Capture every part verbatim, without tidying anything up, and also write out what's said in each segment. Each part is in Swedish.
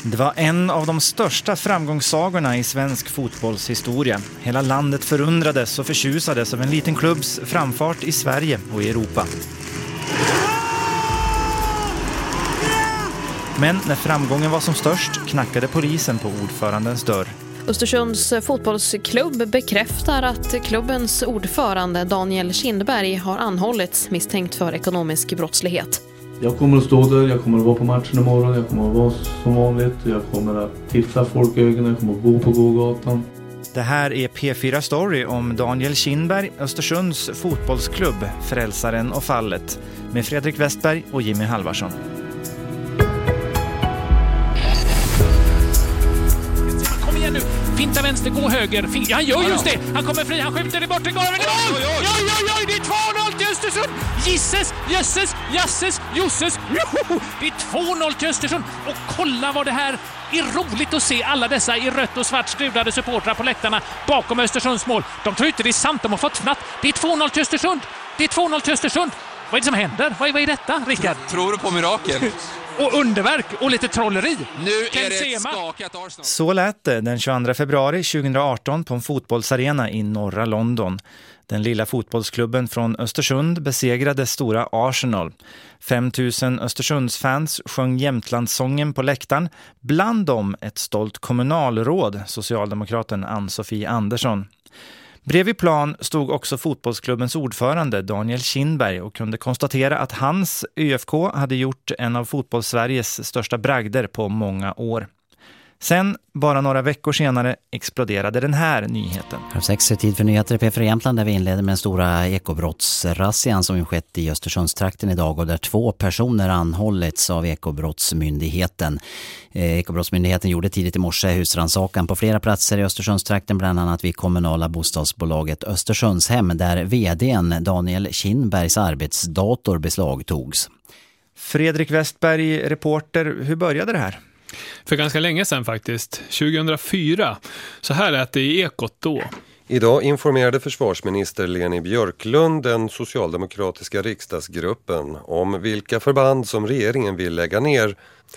Det var en av de största framgångssagorna i svensk fotbollshistoria. Hela landet förundrades och förtjusades av en liten klubbs framfart i Sverige och i Europa. Men när framgången var som störst knackade polisen på ordförandens dörr. Östersunds fotbollsklubb bekräftar att klubbens ordförande Daniel Kindberg har anhållits misstänkt för ekonomisk brottslighet. Jag kommer att stå där, jag kommer att vara på matchen imorgon, jag kommer att vara som vanligt, jag kommer att titta folk i ögonen, jag kommer att gå på gågatan. Det här är P fyra Story om Daniel Kindberg, Östersunds fotbollsklubb, Frälsaren och fallet, med Fredrik Westberg och Jimmy Halvarsson. Finta vänster, gå höger. Fin- han gör just det. Han kommer fri, han skjuter i bortre gården. Oj, oj, oj, oj, oj, det är två noll till Östersund. Gisses, jösses, jasses, josses. Joho! Det är två noll till Östersund. Och kolla vad det här är roligt att se alla dessa i rött och svart skruvade supportrar på läktarna bakom Östersunds mål. De tror inte det är sant, de har fått fnatt. Det är två noll till Östersund. Det är två noll till Östersund. Vad är det som händer? Vad är, vad är detta, Rickard? Tror du på mirakel? Och underverk och lite trolleri. Nu är det ett skakat Arsenal. Så lät det den tjugoandra februari tjugohundraarton på en fotbollsarena i norra London. Den lilla fotbollsklubben från Östersund besegrade stora Arsenal. fem tusen Östersundsfans sjöng Jämtlandssången på läktaren. Bland dem ett stolt kommunalråd, socialdemokraten Ann-Sofie Andersson. Bredvid plan stod också fotbollsklubbens ordförande Daniel Kindberg och kunde konstatera att hans Ö F K hade gjort en av fotbollssveriges största bragder på många år. Sen, bara några veckor senare, exploderade den här nyheten. Halv sex är tid för nyheter i P fyra Jämtland där vi inleder med den stora ekobrottsrassian som skett i Östersundstrakten idag och där två personer anhållits av Ekobrottsmyndigheten. Eh, Ekobrottsmyndigheten gjorde tidigt i morse husrannsakan på flera platser i Östersundstrakten, bland annat vid kommunala bostadsbolaget Östersundshem där vdn Daniel Kindbergs arbetsdator beslagtogs. Fredrik Westberg, reporter, hur började det här? För ganska länge sedan faktiskt, tjugohundrafyra. Så här lät det i Ekot då. Idag informerade försvarsminister Leni Björklund den socialdemokratiska riksdagsgruppen om vilka förband som regeringen vill lägga ner.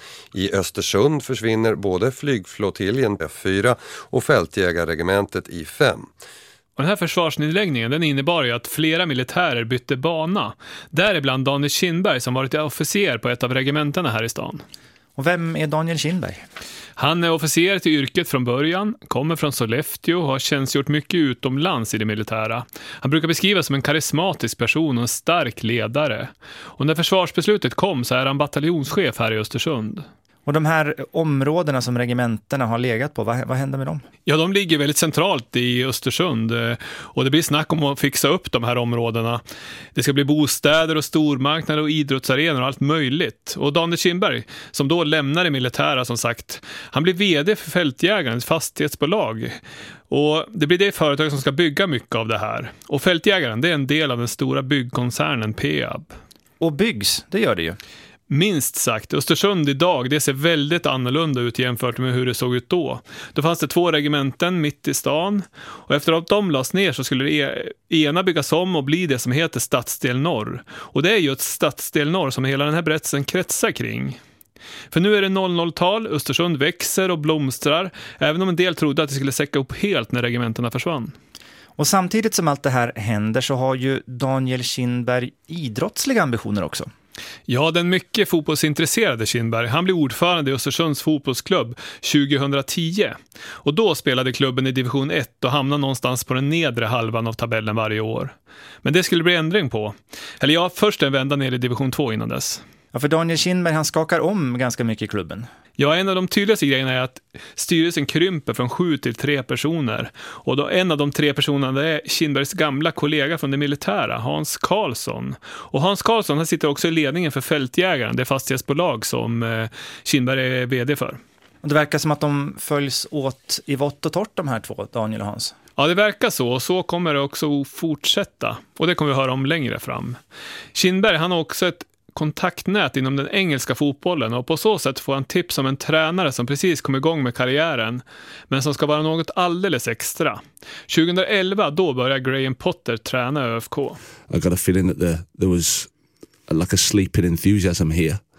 I Östersund försvinner både flygflottiljen F fyra och fältjägarregementet I fem. Och den här försvarsnedläggningen den innebar ju att flera militärer bytte bana. Däribland Daniel Kindberg som varit officer på ett av regementerna här i stan. Och vem är Daniel Kindberg? Han är officer till yrket från början, kommer från Sollefteå och har tjänstgjort mycket utomlands i det militära. Han brukar beskrivas som en karismatisk person och en stark ledare. Och när försvarsbeslutet kom så är han bataljonschef här i Östersund. Och de här områdena som regementerna har legat på, vad, vad händer med dem? Ja, de ligger väldigt centralt i Östersund och det blir snack om att fixa upp de här områdena. Det ska bli bostäder och stormarknader och idrottsarenor och allt möjligt. Och Daniel Kindberg, som då lämnar det militära som sagt, han blir vd för Fältjägarens fastighetsbolag. Och det blir det företag som ska bygga mycket av det här. Och Fältjägaren, det är en del av den stora byggkoncernen P A B. Och byggs, det gör det ju. Minst sagt, Östersund idag, det ser väldigt annorlunda ut jämfört med hur det såg ut då. Då fanns det två regementen mitt i stan och efter att de lades ner så skulle det ena byggas om och bli det som heter Stadsdel Norr. Och det är ju ett Stadsdel Norr som hela den här berättelsen kretsar kring. För nu är det noll noll-tal, Östersund växer och blomstrar, även om en del trodde att det skulle säcka upp helt när regementerna försvann. Och samtidigt som allt det här händer så har ju Daniel Kindberg idrottsliga ambitioner också. Ja, den mycket fotbollsintresserade Kindberg, han blev ordförande i Östersunds fotbollsklubb tjugohundratio. Och då spelade klubben i division ett och hamnade någonstans på den nedre halvan av tabellen varje år. Men det skulle bli ändring på. Eller ja, först en vända ner i division två innan dess. Ja, för Daniel Kindberg han skakar om ganska mycket i klubben. Ja, en av de tydligaste grejerna är att styrelsen krymper från sju till tre personer. Och då en av de tre personerna är Kindbergs gamla kollega från det militära, Hans Karlsson. Och Hans Karlsson han sitter också i ledningen för Fältjägaren, det fastighetsbolag som eh, Kindberg är vd för. Och det verkar som att de följs åt i vått och torrt de här två, Daniel och Hans. Ja, det verkar så och så kommer det också fortsätta. Och det kommer vi höra om längre fram. Kindberg han har också ett kontaktnät inom den engelska fotbollen och på så sätt får han tips om en tränare som precis kom igång med karriären men som ska vara något alldeles extra. tjugohundraelva då började Graham Potter träna Ö F K. I got a feeling that there, there was like a sleeping enthusiasm here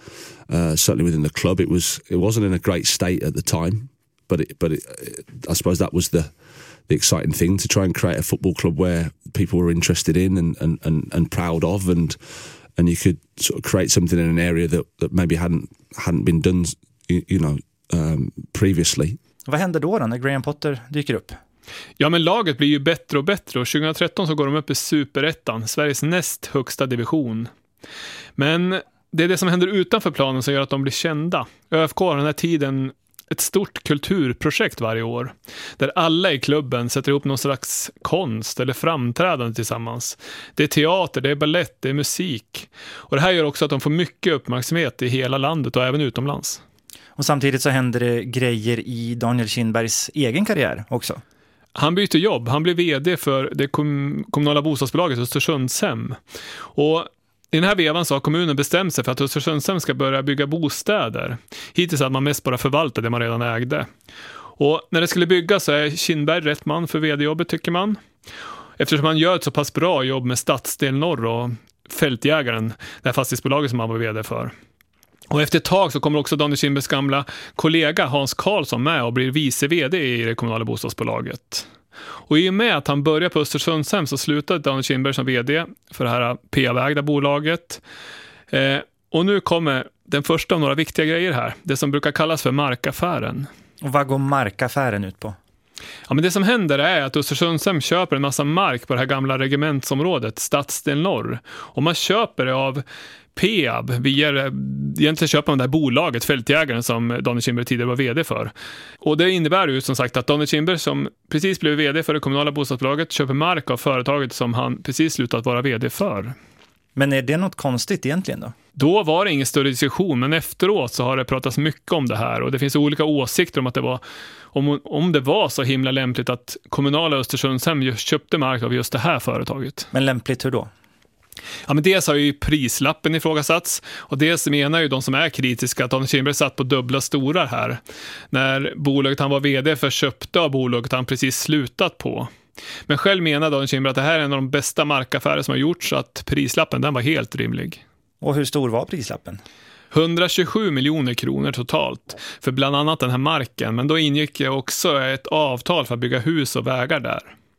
Uh, certainly within the club, it was it wasn't in a great state at the time, but it, but it, I suppose that was the the exciting thing, to try and create a football club where people were interested in and and, and, and proud of, and and you could sort of create something in an area that, that maybe hadn't hadn't been done, you, you know, um, previously. Vad händer då, då när Graham Potter dyker upp? Ja, men laget blir ju bättre och bättre och tjugohundratretton så går de upp i Superettan, Sveriges näst högsta division. Men det är det som händer utanför planen som gör att de blir kända. ÖFK har den här tiden ett stort kulturprojekt varje år där alla i klubben sätter ihop någon slags konst eller framträdande tillsammans. Det är teater, det är ballett, det är musik. Och det här gör också att de får mycket uppmärksamhet i hela landet och även utomlands. Och samtidigt så händer det grejer i Daniel Kindbergs egen karriär också. Han byter jobb. Han blir vd för det kom- kommunala bostadsbolaget Östersundshem. Och i den här vevan så har kommunen bestämt sig för att Östersundshem ska börja bygga bostäder. Hittills hade man mest bara förvaltat det man redan ägde. Och när det skulle byggas så är Kindberg rätt man för vd-jobbet, tycker man. Eftersom han gör ett så pass bra jobb med Stadsdel Norr och Fältjägaren, det här fastighetsbolaget som han var vd för. Och efter ett tag så kommer också Daniel Kindbergs gamla kollega Hans Karlsson med och blir vice vd i det kommunala bostadsbolaget. Och i och med att han började på Östersundshem så slutade Daniel Kindberg som vd för det här P A-vägda bolaget. Eh, och nu kommer den första av några viktiga grejer här. Det som brukar kallas för markaffären. Och vad går markaffären ut på? Ja, men det som händer är att Östersundshem köper en massa mark på det här gamla regementsområdet, Stadsdel Norr. Och man köper det av P A B via, egentligen köper man det här bolaget, Fältjägaren, som Daniel Kindberg tidigare var vd för. Och det innebär ju som sagt att Daniel Kindberg, som precis blev vd för det kommunala bostadsbolaget, köper mark av företaget som han precis slutat vara vd för. Men är det något konstigt egentligen då? Då var det ingen större diskussion, men efteråt så har det pratats mycket om det här. Och det finns olika åsikter om att det var, om, om det var så himla lämpligt att kommunala Östersundshem just köpte mark av just det här företaget. Men lämpligt hur då? Ja, men dels har ju prislappen ifrågasatts, och dels menar ju de som är kritiska att Daniel Kindberg satt på dubbla stolar här. När bolaget han var vd för köpte av bolaget han precis slutat på. Men själv menar Daniel Kindberg att det här är en av de bästa markaffärer som har gjorts, så att prislappen den var helt rimlig. Och hur stor var prislappen? hundratjugosju miljoner kronor totalt för bland annat den här marken, men då ingick också ett avtal för att bygga hus och vägar där.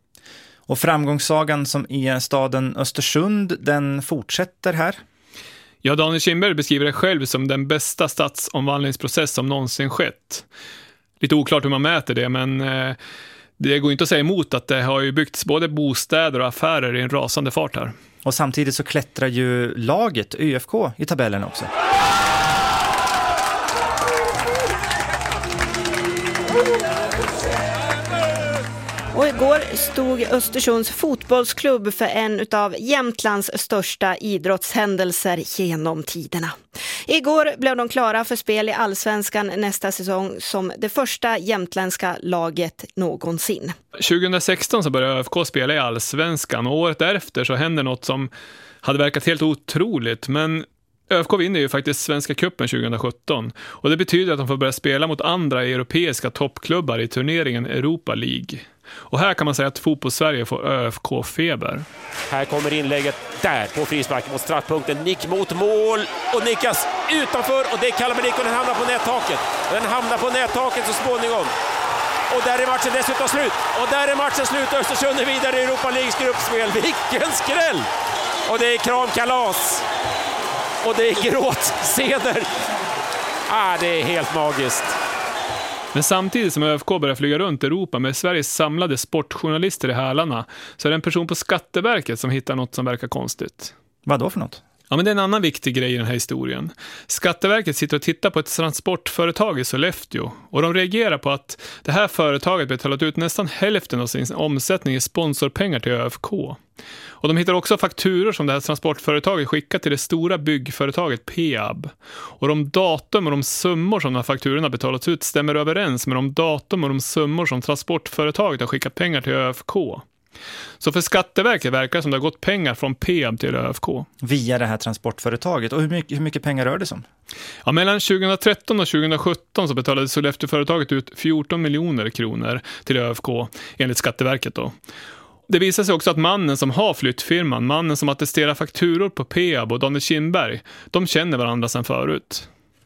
Och framgångssagan som är staden Östersund, den fortsätter här? Ja, Daniel Kindberg beskriver det själv som den bästa stadsomvandlingsprocess som någonsin skett. Lite oklart hur man mäter det, men eh, det går inte att säga emot att det har ju byggts både bostäder och affärer i en rasande fart här. Och samtidigt så klättrar ju laget ÖFK i tabellen också. Och igår stod Östersunds fotbollsklubb för en av Jämtlands största idrottshändelser genom tiderna. Igår blev de klara för spel i Allsvenskan nästa säsong som det första jämtländska laget någonsin. tjugohundrasexton så började ÖFK spela i Allsvenskan, och året därefter så hände något som hade verkat helt otroligt, men ÖFK vinner ju faktiskt Svenska cupen tjugohundrasjutton, och det betyder att de får börja spela mot andra europeiska toppklubbar i turneringen Europa League. Och här kan man säga att fotbollssverige får ÖFK-feber. Här kommer inlägget där på frispark mot straffpunkten. Nick mot mål och nickas utanför, och det kallar man Nick, och den hamnar på nättaket. Den hamnar på nättaket så småningom. Och där är matchen dessutom slut. Och där är matchen slut. Östersund är vidare i Europa Leagues gruppspel. Vilken skräll! Och det är kramkalas. Och det är gråtseder. Ah, det är helt magiskt. Men samtidigt som ÖFK börjar flyga runt Europa med Sveriges samlade sportjournalister i hälarna, så är det en person på Skatteverket som hittar något som verkar konstigt. Vad då för något? Ja, men det är en annan viktig grej i den här historien. Skatteverket sitter och tittar på ett transportföretag i Sollefteå, och de reagerar på att det här företaget betalat ut nästan hälften av sin omsättning i sponsorpengar till ÖFK. Och de hittar också fakturor som det här transportföretaget skickat till det stora byggföretaget P A B. Och de datum och de summor som de här fakturorna betalats ut stämmer överens med de datum och de summor som transportföretaget har skickat pengar till ÖFK. Så för Skatteverket verkar det som det har gått pengar från P A B till ÖFK. Via det här transportföretaget. Och hur mycket, hur mycket pengar rör det som? Ja, mellan tjugohundratretton och tjugohundrasjutton så betalade Sollefteå-företaget ut fjorton miljoner kronor till ÖFK enligt Skatteverket då. Det visar sig också att mannen som har flyttfirman, mannen som attesterar fakturor på P A B och Daniel Kindberg, de känner varandra sedan förut.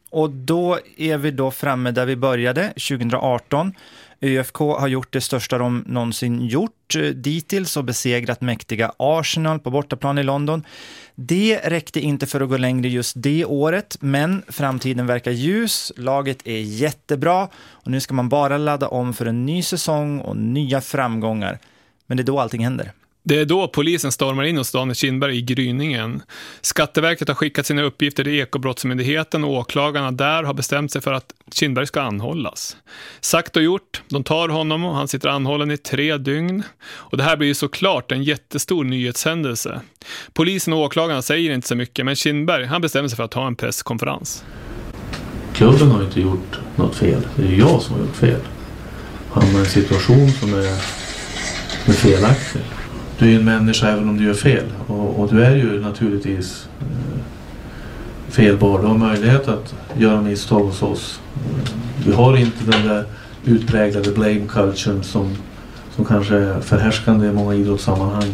Och då är vi då framme där vi började, tjugo arton. ÖFK har gjort det största de någonsin gjort dittills och besegrat mäktiga Arsenal på bortaplan i London. Det räckte inte för att gå längre just det året, men framtiden verkar ljus. Laget är jättebra och nu ska man bara ladda om för en ny säsong och nya framgångar. Men det är då allting händer. Det är då polisen stormar in hos Daniel Kindberg i gryningen. Skatteverket har skickat sina uppgifter till Ekobrottsmyndigheten och åklagarna där har bestämt sig för att Kindberg ska anhållas. Sagt och gjort, de tar honom och han sitter anhållen i tre dygn. Och det här blir ju såklart en jättestor nyhetshändelse. Polisen och åklagarna säger inte så mycket, men Kindberg han bestämmer sig för att ha en presskonferens. Klubben har inte gjort något fel, det är jag som har gjort fel. Han har en situation som är, är felaktig. Du är en människa även om du gör fel. Och, och du är ju naturligtvis eh, felbar. Du har möjlighet att göra misstag hos oss. Eh, vi har inte den där utpräglade blame culture som, som kanske är förhärskande i många idrottssammanhang.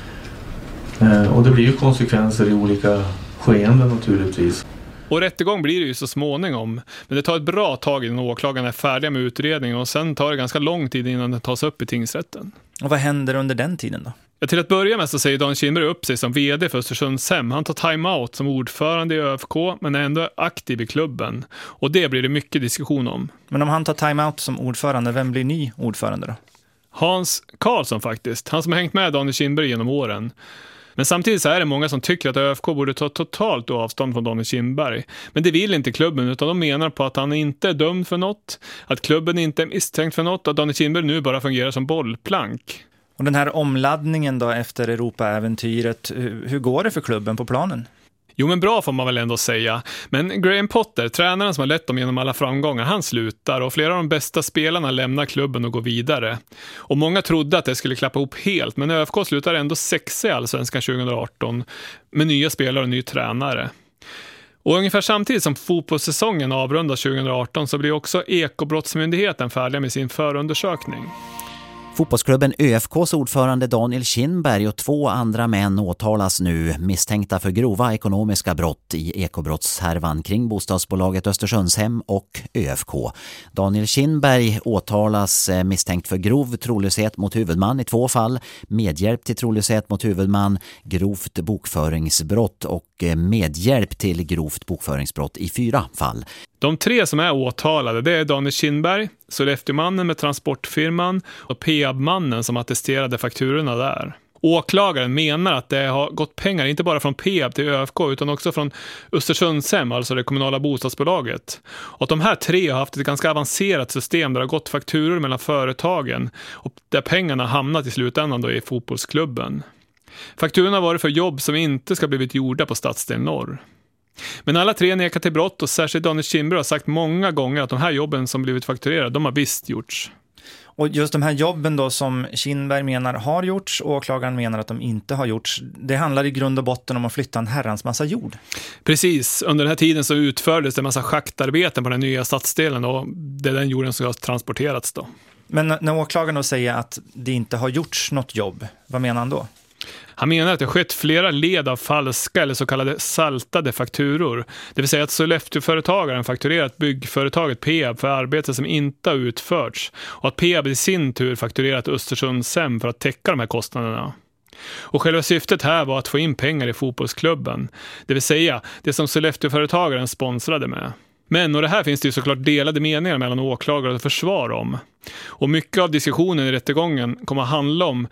Eh, och det blir ju konsekvenser i olika skeenden naturligtvis. Och rättegång blir det ju så småningom. Men det tar ett bra tag innan åklagarna är färdiga med utredningen och sen tar det ganska lång tid innan det tas upp i tingsrätten. Och vad händer under den tiden då? Ja, till att börja med så säger Dan Kindberg upp sig som vd för Östersundshem. Han tar timeout som ordförande i ÖFK men är ändå aktiv i klubben. Och det blir det mycket diskussion om. Men om han tar timeout som ordförande, vem blir ny ordförande då? Hans Karlsson faktiskt. Han som har hängt med Daniel Kindberg genom åren. Men samtidigt så är det många som tycker att ÖFK borde ta totalt avstånd från Daniel Kindberg. Men det vill inte klubben utan de menar på att han inte är dömd för något. Att klubben inte är misstänkt för något och att Daniel Kindberg nu bara fungerar som bollplank. Och den här omladdningen då efter Europa-äventyret, hur går det för klubben på planen? Jo men bra får man väl ändå säga. Men Graham Potter, tränaren som har lett dem genom alla framgångar, han slutar och flera av de bästa spelarna lämnar klubben och går vidare. Och många trodde att det skulle klappa ihop helt, men ÖFK slutar ändå sexa i Allsvenskan tjugo arton med nya spelare och ny tränare. Och ungefär samtidigt som fotbollssäsongen avrundas tjugo arton så blir också Ekobrottsmyndigheten färdig med sin förundersökning. Fotbollsklubben ÖFKs ordförande Daniel Kindberg och två andra män åtalas nu misstänkta för grova ekonomiska brott i ekobrottshärvan kring bostadsbolaget Östersundshem och ÖFK. Daniel Kindberg åtalas misstänkt för grov trolöshet mot huvudman i två fall, medhjälp till trolöshet mot huvudman, grovt bokföringsbrott och medhjälp till grovt bokföringsbrott i fyra fall. De tre som är åtalade det är Daniel Kindberg, Sollefteåmannen med transportfirman och P A B-mannen som attesterade fakturorna där. Åklagaren menar att det har gått pengar inte bara från P A B till ÖFK utan också från Östersundshem, alltså det kommunala bostadsbolaget. Och att de här tre har haft ett ganska avancerat system där det har gått fakturor mellan företagen och där pengarna hamnat i slutändan då i fotbollsklubben. Fakturorna har varit för jobb som inte ska blivit gjorda på stadsdel norr. Men alla tre nekar till brott och särskilt Daniel Kindberg har sagt många gånger att de här jobben som blivit fakturerade, de har visst gjorts. Och just de här jobben då som Kindberg menar har gjorts och åklagaren menar att de inte har gjorts, det handlar i grund och botten om att flytta en herrans massa jord. Precis, under den här tiden så utfördes det en massa schaktarbeten på den nya stadsdelen och det är den jorden som har transporterats då. Men när åklagaren då säger att det inte har gjorts något jobb, vad menar han då? Han menar att det har skett flera led av falska eller så kallade saltade fakturor. Det vill säga att Sollefteåföretagaren fakturerat byggföretaget P A B för arbete som inte har utförts och att P A B i sin tur fakturerat Östersundshem för att täcka de här kostnaderna. Och själva syftet här var att få in pengar i fotbollsklubben. Det vill säga det som Sollefteåföretagaren sponsrade med. Men, och det här finns det ju såklart delade meningar mellan åklagare och försvar om. Och mycket av diskussionen i rättegången kommer att handla om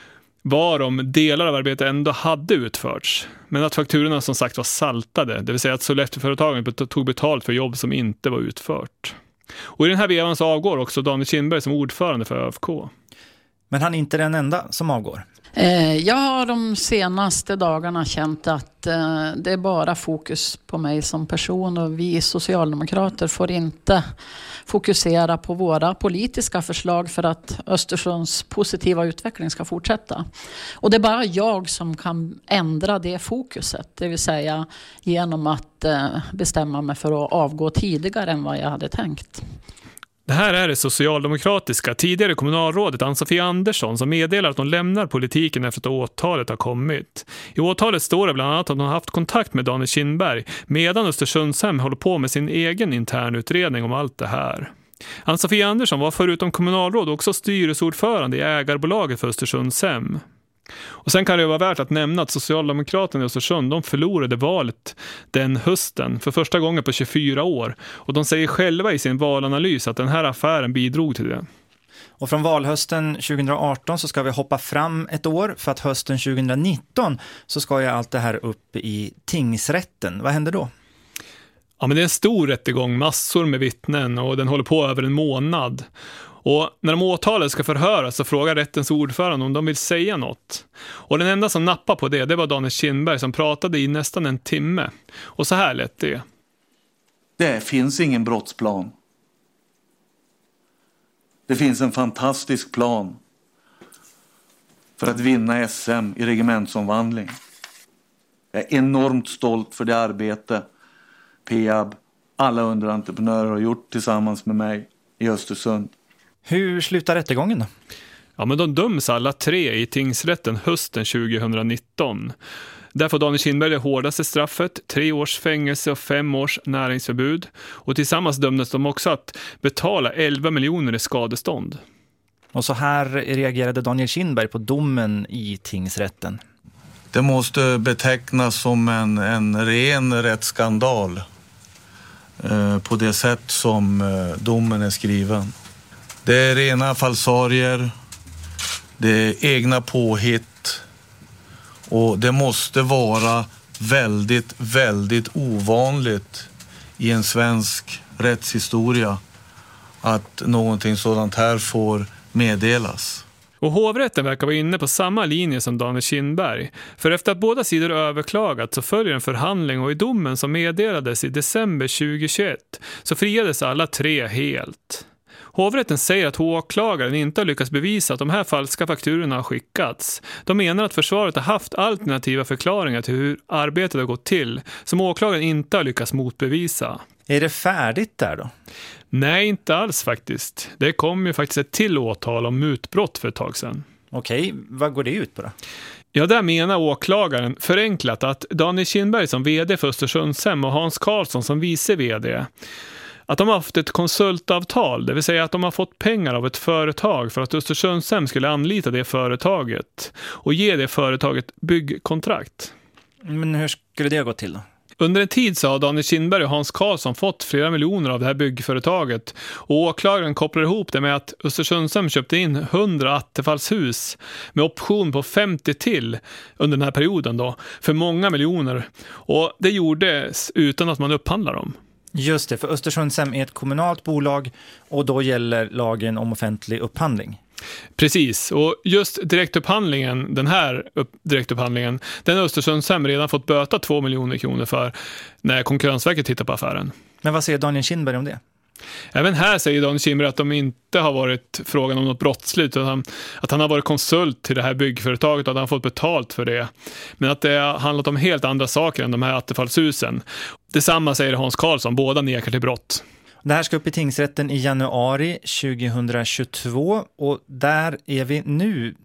varom delar av arbetet ändå hade utförts. Men att fakturorna som sagt var saltade, det vill säga att Sollefteåföretagen tog betalt för jobb som inte var utfört. Och i den här vevan så avgår också Daniel Kindberg som ordförande för ÖFK. Men han är inte den enda som avgår. Jag har de senaste dagarna känt att det är bara fokus på mig som person och vi socialdemokrater får inte fokusera på våra politiska förslag för att Östersunds positiva utveckling ska fortsätta. Och det är bara jag som kan ändra det fokuset, det vill säga genom att bestämma mig för att avgå tidigare än vad jag hade tänkt. Det här är det socialdemokratiska tidigare kommunalrådet Ann-Sofie Andersson som meddelar att hon lämnar politiken efter att åtalet har kommit. I åtalet står det bland annat att hon har haft kontakt med Daniel Kindberg medan Östersundshem håller på med sin egen internutredning om allt det här. Ann-Sofie Andersson var förutom kommunalråd också styrelseordförande i ägarbolaget för Östersundshem. Och sen kan det vara värt att nämna att Socialdemokraterna i Östersund de förlorade valet den hösten för första gången på tjugofyra år. Och de säger själva i sin valanalys att den här affären bidrog till det. Och från valhösten tjugoarton så ska vi hoppa fram ett år för att hösten tjugonitton så ska ju allt det här upp i tingsrätten. Vad händer då? Ja, men det är en stor rättegång, massor med vittnen och den håller på över en månad. Och när de åtalet ska förhöras så frågar rättens ordförande om de vill säga något. Och den enda som nappade på det, det var Daniel Kindberg som pratade i nästan en timme. Och så här lät det. Det finns ingen brottsplan. Det finns en fantastisk plan för att vinna S M i regementsomvandling. Jag är enormt stolt för det arbete Peab, alla underentreprenörer har gjort tillsammans med mig i Östersund. Hur slutar rättegången då? Ja, men de döms alla tre i tingsrätten hösten tjugonitton. Där får Daniel Kindberg det hårdaste straffet, tre års fängelse och fem års näringsförbud. Och tillsammans dömdes de också att betala elva miljoner i skadestånd. Och så här reagerade Daniel Kindberg på domen i tingsrätten. Det måste betecknas som en, en ren rättsskandal eh, på det sätt som eh, domen är skriven. Det är rena falsarier, det är egna påhitt och det måste vara väldigt, väldigt ovanligt i en svensk rättshistoria att någonting sådant här får meddelas. Och hovrätten verkar vara inne på samma linje som Daniel Kindberg. För efter att båda sidor överklagat så följer en förhandling och i domen som meddelades i december tjugohundratjugoett så friades alla tre helt. Hovrätten säger att åklagaren inte har lyckats bevisa att de här falska fakturorna har skickats. De menar att försvaret har haft alternativa förklaringar till hur arbetet har gått till som åklagaren inte har lyckats motbevisa. Är det färdigt där då? Nej, inte alls faktiskt. Det kom ju faktiskt ett till åtal om mutbrott för ett tag sedan. Okej, vad går det ut på då? Ja, där menar åklagaren förenklat att Daniel Kindberg som vd för Östersundshem och Hans Karlsson som vice vd att de har haft ett konsultavtal, det vill säga att de har fått pengar av ett företag för att Östersundshem skulle anlita det företaget och ge det företaget byggkontrakt. Men hur skulle det gå till då? Under en tid så har Daniel Kindberg och Hans Karlsson fått flera miljoner av det här byggföretaget och åklagaren kopplar ihop det med att Östersundshem köpte in hundra attefallshus med option på femtio till under den här perioden då för många miljoner och det gjordes utan att man upphandlar dem. Just det, för Östersundshem är ett kommunalt bolag och då gäller lagen om offentlig upphandling. Precis, och just direktupphandlingen, den här upp, direktupphandlingen, den har Östersundshem redan fått böta två miljoner kronor för när Konkurrensverket tittar på affären. Men vad säger Daniel Kindberg om det? Även här säger Daniel Kindberg att de inte har varit frågan om något brottsligt utan att han har varit konsult till det här byggföretaget och att han fått betalt för det. Men att det har handlat om helt andra saker än de här attefallshusen. Detsamma säger Hans Karlsson, båda nekar till brott. Det här ska upp i tingsrätten i januari tjugohundratjugotvå och där är vi nu.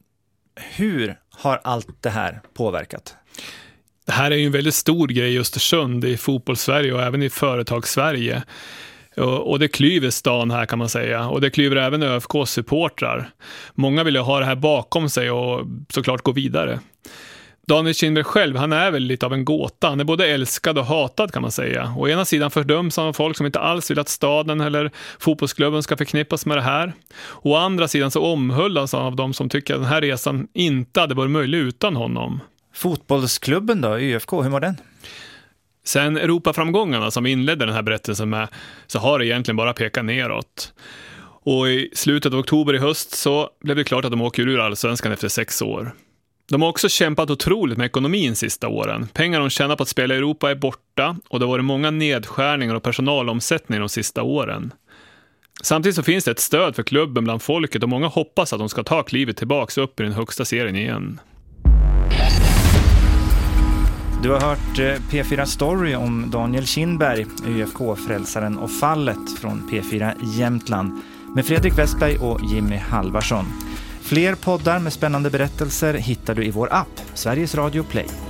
Hur har allt det här påverkat? Det här är ju en väldigt stor grej i Östersund, i fotbollssverige och även i företagssverige. Och det klyver stan här kan man säga. Och det klyver även Ö F K-supportrar. Många vill ju ha det här bakom sig och såklart gå vidare. Daniel Kindberg själv, han är väl lite av en gåta. Han är både älskad och hatad kan man säga. Å ena sidan fördöms han av folk som inte alls vill att staden eller fotbollsklubben ska förknippas med det här. Å andra sidan så omhullas han av de som tycker att den här resan inte hade varit möjlig utan honom. Fotbollsklubben då, Ö F K, hur mår den? Sen Europaframgångarna som inledde den här berättelsen med så har det egentligen bara pekat neråt. Och i slutet av oktober i höst så blev det klart att de åker ur allsvenskan efter sex år. De har också kämpat otroligt med ekonomin sista åren. Pengar de tjänar på att spela i Europa är borta och det har varit många nedskärningar och personalomsättningar de sista åren. Samtidigt så finns det ett stöd för klubben bland folket och många hoppas att de ska ta klivet tillbaka upp i den högsta serien igen. Du har hört P fyra Story om Daniel Kindberg, Ö F K-frälsaren och fallet från P fyra Jämtland. med Fredrik Westberg och Jimmy Halvarsson. Fler poddar med spännande berättelser hittar du i vår app, Sveriges Radio Play.